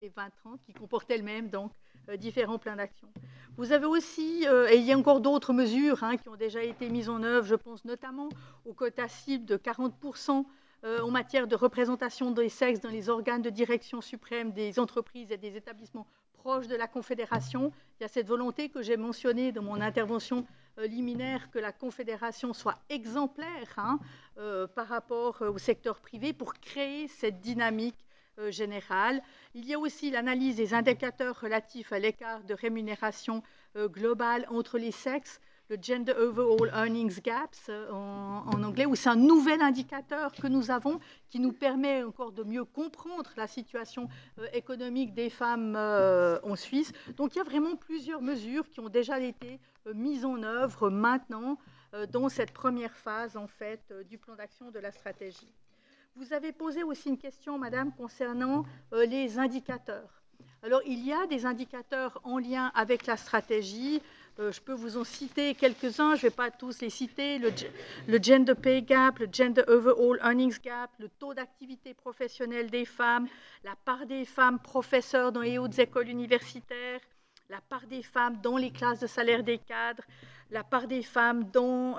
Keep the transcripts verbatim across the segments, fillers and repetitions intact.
vingt trente qui comporte elle-même donc euh, différents plans d'action. Vous avez aussi, euh, et il y a encore d'autres mesures hein, qui ont déjà été mises en œuvre, je pense notamment aux quotas cibles de quarante pour cent euh, en matière de représentation des sexes dans les organes de direction suprême des entreprises et des établissements proches de la Confédération. Il y a cette volonté que j'ai mentionnée dans mon intervention euh, liminaire que la Confédération soit exemplaire hein, euh, par rapport au secteur privé pour créer cette dynamique euh, générale. Il y a aussi l'analyse des indicateurs relatifs à l'écart de rémunération euh, globale entre les sexes, le Gender Overall Earnings Gaps euh, en, en anglais, où c'est un nouvel indicateur que nous avons qui nous permet encore de mieux comprendre la situation euh, économique des femmes euh, en Suisse. Donc il y a vraiment plusieurs mesures qui ont déjà été euh, mises en œuvre maintenant euh, dans cette première phase en fait euh, du plan d'action de la stratégie. Vous avez posé aussi une question, madame, concernant euh, les indicateurs. Alors, il y a des indicateurs en lien avec la stratégie. Euh, je peux vous en citer quelques-uns, je ne vais pas tous les citer. Le, le Gender Pay Gap, le Gender Overall Earnings Gap, le taux d'activité professionnelle des femmes, la part des femmes professeurs dans les hautes écoles universitaires, la part des femmes dans les classes de salaire des cadres, la part des femmes dans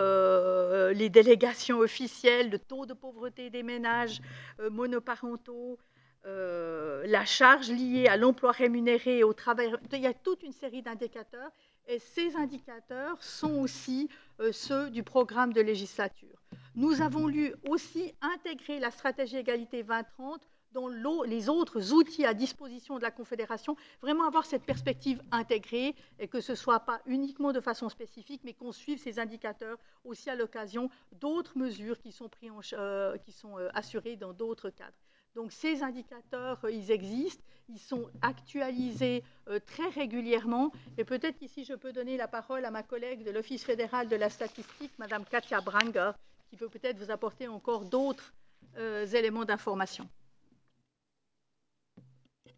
euh, les délégations officielles, le taux de pauvreté des ménages euh, monoparentaux, euh, la charge liée à l'emploi rémunéré et au travail. Il y a toute une série d'indicateurs et ces indicateurs sont aussi euh, ceux du programme de législature. Nous avons lu aussi intégrer la stratégie égalité vingt trente dans les autres outils à disposition de la Confédération, vraiment avoir cette perspective intégrée et que ce ne soit pas uniquement de façon spécifique, mais qu'on suive ces indicateurs aussi à l'occasion d'autres mesures qui sont, pris en, euh, qui sont euh, assurées dans d'autres cadres. Donc ces indicateurs, euh, ils existent, ils sont actualisés euh, très régulièrement et peut-être qu'ici je peux donner la parole à ma collègue de l'Office fédéral de la statistique, Madame Katia Branger, qui peut peut-être vous apporter encore d'autres euh, éléments d'information.